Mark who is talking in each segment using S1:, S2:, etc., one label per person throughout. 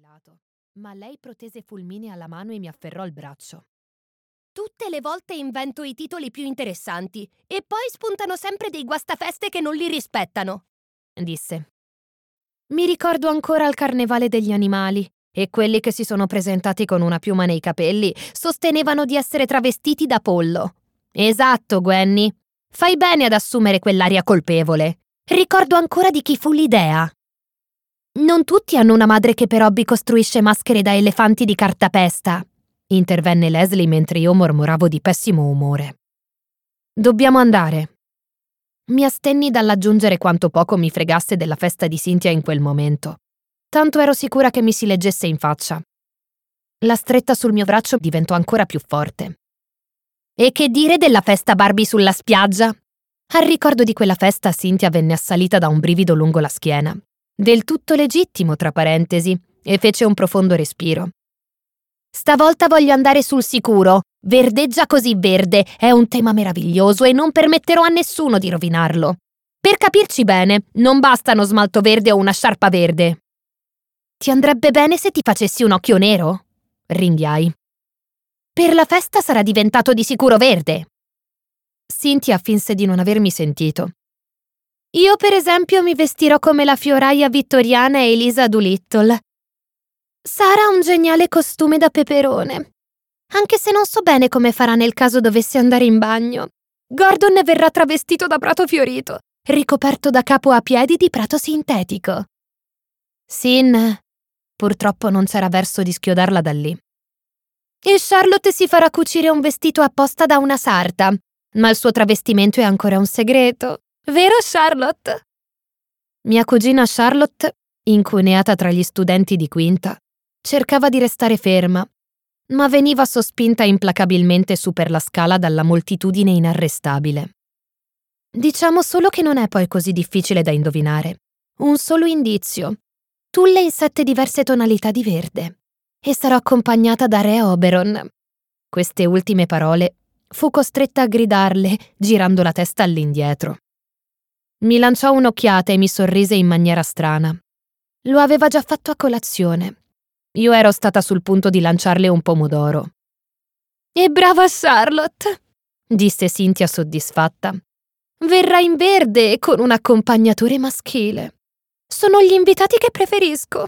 S1: gelato, ma lei protese fulminea alla mano e mi afferrò il braccio. Tutte le volte invento i titoli più interessanti e poi spuntano sempre dei guastafeste che non li rispettano, disse. Mi ricordo ancora il carnevale degli animali e quelli che si sono presentati con una piuma nei capelli sostenevano di essere travestiti da pollo. Esatto, Gwenny. Fai bene ad assumere quell'aria colpevole. Ricordo ancora di chi fu l'idea. Non tutti hanno una madre che per hobby costruisce maschere da elefanti di cartapesta, intervenne Leslie mentre io mormoravo di pessimo umore. Dobbiamo andare. Mi astenni dall'aggiungere quanto poco mi fregasse della festa di Cynthia in quel momento. Tanto ero sicura che mi si leggesse in faccia. La stretta sul mio braccio diventò ancora più forte. E che dire della festa Barbie sulla spiaggia? Al ricordo di quella festa Cynthia venne assalita da un brivido lungo la schiena. Del tutto legittimo, tra parentesi, e fece un profondo respiro. Stavolta voglio andare sul sicuro. Verdeggia così verde è un tema meraviglioso e non permetterò a nessuno di rovinarlo. Per capirci bene, non bastano smalto verde o una sciarpa verde. Ti andrebbe bene se ti facessi un occhio nero? Ringhiai. Per la festa sarà diventato di sicuro verde. Cynthia finse di non avermi sentito. Io, per esempio, mi vestirò come la fioraia vittoriana Elisa Doolittle. Sarà un geniale costume da peperone. Anche se non so bene come farà nel caso dovesse andare in bagno. Gordon ne verrà travestito da prato fiorito, ricoperto da capo a piedi di prato sintetico. Sin, purtroppo non c'era verso di schiodarla da lì. E Charlotte si farà cucire un vestito apposta da una sarta, ma il suo travestimento è ancora un segreto. Vero, Charlotte? Mia cugina Charlotte, incuneata tra gli studenti di quinta, cercava di restare ferma, ma veniva sospinta implacabilmente su per la scala dalla moltitudine inarrestabile. Diciamo solo che non è poi così difficile da indovinare. Un solo indizio. Tulle in 7 diverse tonalità di verde. E sarò accompagnata da Re Oberon. Queste ultime parole fu costretta a gridarle, girando la testa all'indietro. Mi lanciò un'occhiata e mi sorrise in maniera strana. Lo aveva già fatto a colazione. Io ero stata sul punto di lanciarle un pomodoro. E brava Charlotte, disse Cynthia soddisfatta. Verrà in verde con un accompagnatore maschile. Sono gli invitati che preferisco.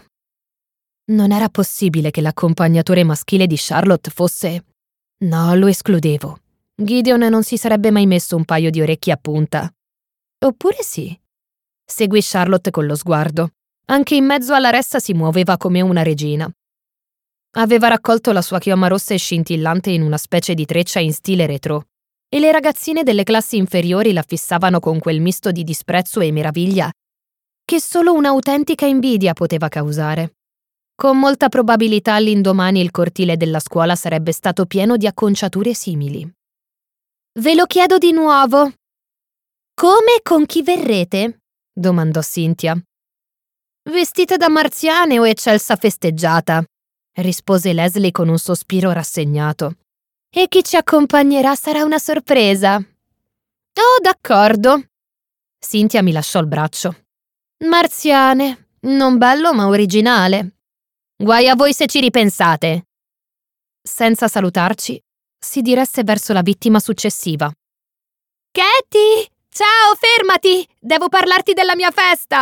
S1: Non era possibile che l'accompagnatore maschile di Charlotte fosse... No, lo escludevo. Gideon non si sarebbe mai messo un paio di orecchie a punta. Oppure sì. Seguì Charlotte con lo sguardo. Anche in mezzo alla ressa si muoveva come una regina. Aveva raccolto la sua chioma rossa e scintillante in una specie di treccia in stile retro, e le ragazzine delle classi inferiori la fissavano con quel misto di disprezzo e meraviglia che solo un'autentica invidia poteva causare. Con molta probabilità all'indomani il cortile della scuola sarebbe stato pieno di acconciature simili. Ve lo chiedo di nuovo. Come e con chi verrete? Domandò Cynthia. Vestite da marziane o eccelsa festeggiata? Rispose Leslie con un sospiro rassegnato. E chi ci accompagnerà sarà una sorpresa. Oh, d'accordo. Cynthia mi lasciò il braccio. Marziane, non bello ma originale. Guai a voi se ci ripensate. Senza salutarci, si diresse verso la vittima successiva. Katie! Ciao, fermati! Devo parlarti della mia festa!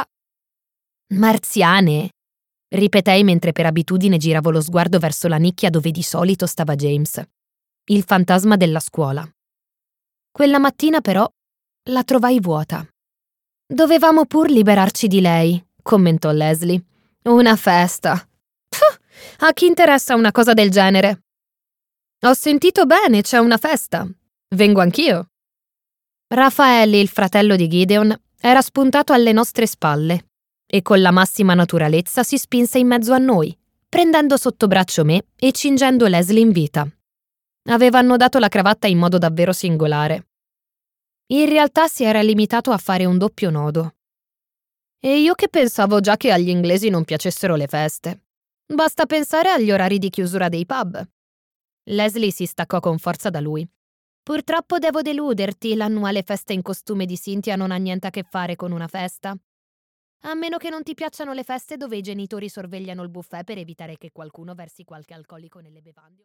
S1: Marziane, ripetei mentre per abitudine giravo lo sguardo verso la nicchia dove di solito stava James, il fantasma della scuola. Quella mattina però la trovai vuota. Dovevamo pur liberarci di lei, commentò Leslie. Una festa. Puh, a chi interessa una cosa del genere? Ho sentito bene, c'è una festa. Vengo anch'io. Raffaele, il fratello di Gideon, era spuntato alle nostre spalle e con la massima naturalezza si spinse in mezzo a noi, prendendo sotto braccio me e cingendo Leslie in vita. Aveva annodato la cravatta in modo davvero singolare. In realtà si era limitato a fare un doppio nodo. E io che pensavo già che agli inglesi non piacessero le feste. Basta pensare agli orari di chiusura dei pub. Leslie si staccò con forza da lui. Purtroppo devo deluderti, l'annuale festa in costume di Cynthia non ha niente a che fare con una festa. A meno che non ti piacciono le feste dove i genitori sorvegliano il buffet per evitare che qualcuno versi qualche alcolico nelle bevande.